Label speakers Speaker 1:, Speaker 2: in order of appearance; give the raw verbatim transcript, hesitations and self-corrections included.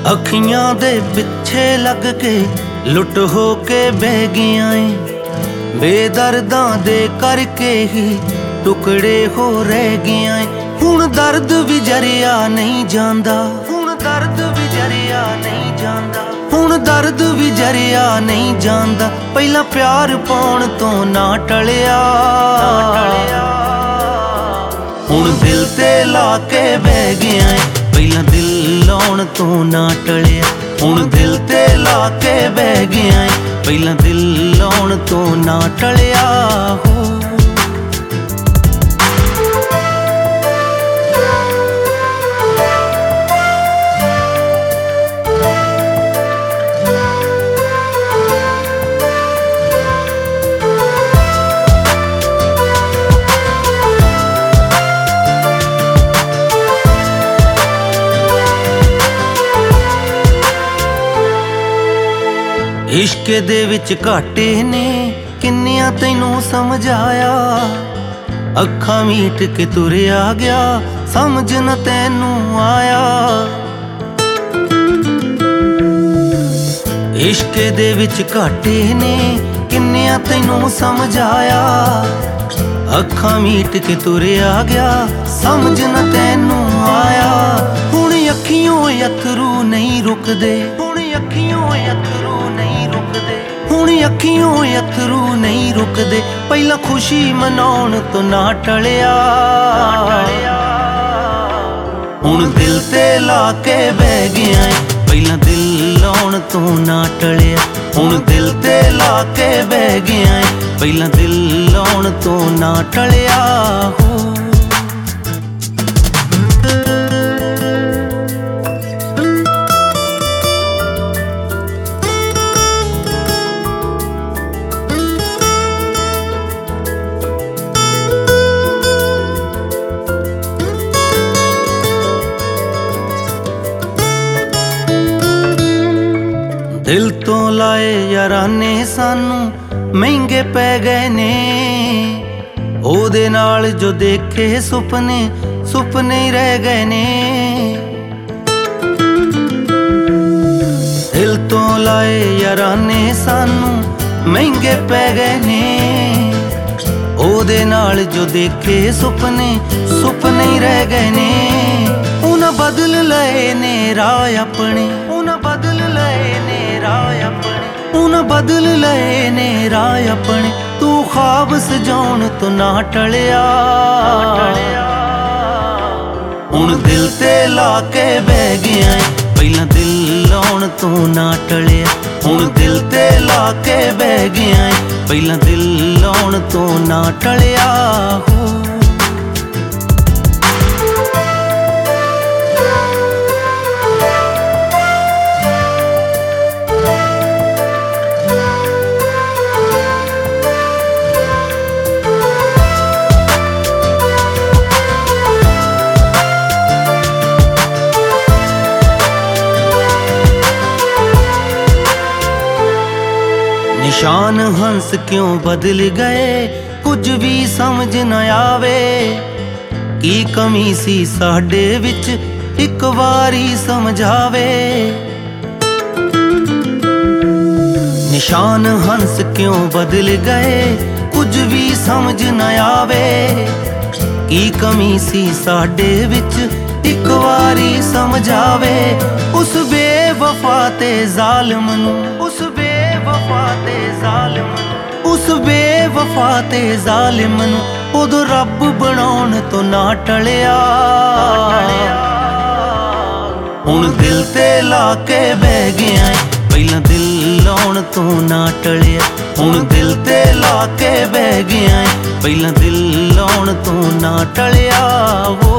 Speaker 1: अखियां दे पिछे लग के लुट हो के बह गया है, बेदर्दां दे करके ही टुकड़े हो रह गया है। हुण दर्द भी जरिया नहीं जांदा, हुण दर्द भी जरिया नहीं जांदा, हुण दर्द भी जरिया नहीं जांदा। पहला प्यार पाउण तो ना टलिया, हुण दिल ते ला के बह गया है। पहला दिल लाउण तो ना टलिया, हुण दिल ते ला के बह गया है। पहला दिल लाउण तो ना टलिया हो। इश्क दे विच घाटे ने किन्नियां तैनू समझाया, अखां मीट के तुरिया गया समझ न तैनू आया। इश्क दे विच घाटे ने किन्नियां तैनू समझाया, अखां मीट के तुरिया गया समझ न तैनू आया। हुण अखियों अथरू नहीं रुकदे, हुण अखियों अथरू नहीं रुकदे, हुण अखियों अथरू नहीं रुकदे। पहला खुशी मनाउण तो ना टलिया, हुण दिल ते ला के बह गया है। पहला दिल लाउण तो ना टलिया, हुण दिल ते ला के बह गया है। पहला दिल लाउण तो ना टलिया हो। दिल तो लाए याराने सानू महंगे पै गए ने, ओदे नाल जो देखे सुपने सुपने ही रह गए ने। दिल तो लाए याराने सानू महंगे पै गए ने, ओदे नाल जो देखे सुपने सुपने ही रह गए ने। उन्हां बदल लए ने राह अपने, उन्हां बदल लए ने राह अपने, उन्हां बदल लए ने राह अपने। तू ख्वाब सजाउण तो ना टलिया, हुण दिल ते ला के बह गया है। पहला दिल लाउण तो ना टलिया, हुण दिल ते ला के बह गया है। पहला दिल लाउण तो ना टलिया हो। निशान हंस क्यों बदल गए कुछ भी समझ न आवे, की कमी सी साडे विच एक वारी समझावे। निशान हंस क्यों बदल गए कुछ भी समझ न आवे, की कमी सी साडे विच एक वारी समझावे। उस बेवफा ते जालिम नू, उस बेवफा ते जालिम नू, उस बेवफा ते जालिम नू उदों रब बनाउण तो ना टलिया। हुण दिल ते ला के बह गया है। पहला दिल लाउण तो ना टलिया, हुण दिल ते ला के बह गया है। पहला दिल लाउण तो ना टलिया हो।